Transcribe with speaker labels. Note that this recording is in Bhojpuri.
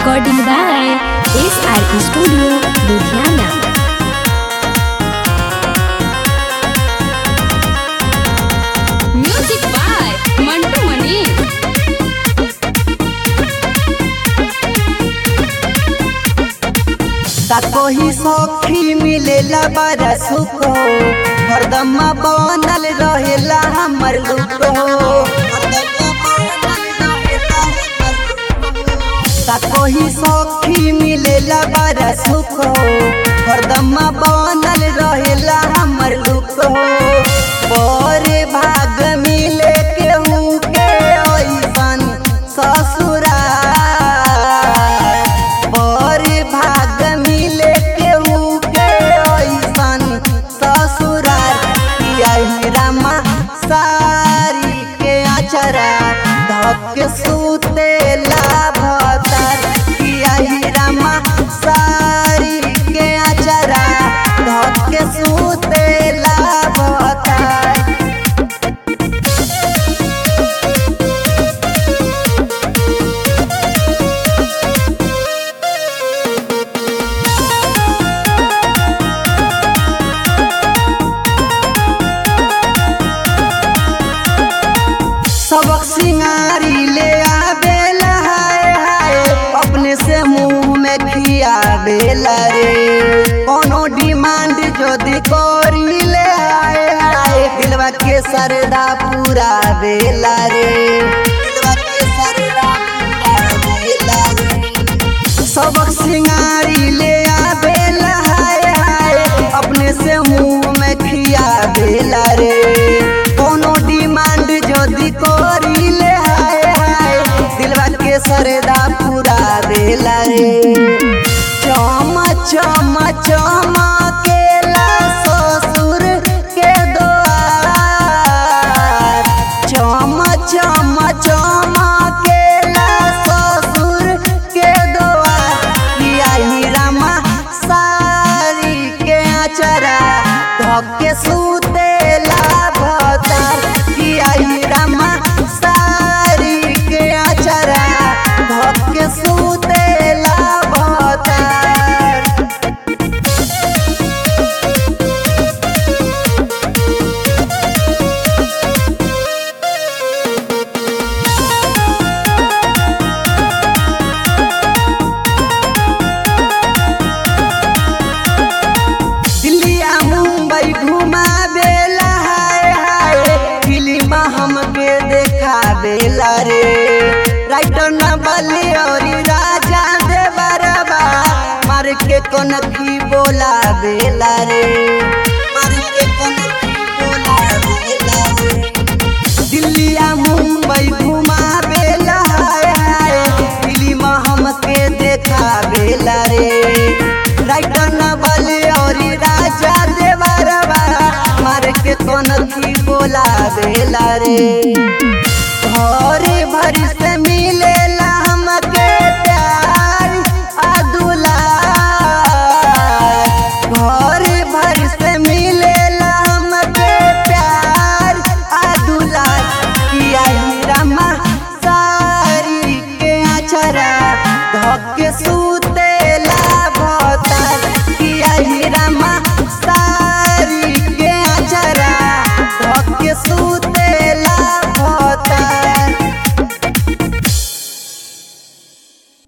Speaker 1: Recording by SR Studio, Ludhiana. Music by Mantu Mani.
Speaker 2: कोई सौखी मिलेला बड़ा सुख हो, हरदम बनल रहेला हमर लुक हो। कोई सौखी मिलेला बड़ा सुख हो, हरदम बनल रहेला हमर लुक हो। और भाग मिले केहू के ऐसन ससुराल, और भाग मिले केहू के ऐसन ससुराल। यही रामा सारी के अचरा धक सुतेला भतर, यही रामा सारी के अचरा धक सुतेला भतर। सबक सिंगारी ले आवेला हाय हाय, अपने से मुंह में खियावेला रे। कोनो डिमांड जोदी करी ले हाय हाय, दिलवा के सरदा पूरा बेला रे। दिलवा के सरदा पूरा बेला रे। सबक सिंगारी ले आवेला हाय हाय, अपने से मुंह में खियावेला रे। कोनो डिमांड जोदी करी ले हाय हाय, दिलवा के सरदा पूरा बेला रे। चम चम चमकेला ससुर के द्वार, चम चम चमकेला ससुर के द्वार। यही रामा सारी के अचरा धके सुतेला भतर, यही रामा सारी के अचरा धके सुतेला भतर। दिल्लिया मुंबई घुमावेला हाय हाय, फिल्म हमके देखावेला रे। राइटर न बली और राजा देवरबा, मार के कनखी बोलावेला रे। मार के कनखी बोलावेला रे। दिल्लिया मुंबई घुमावेला हाय हाय, फिल्म हमके देखावेला रे। राइटर न बली और राजा देवरबा, मार के कनखी बोलावेला रे।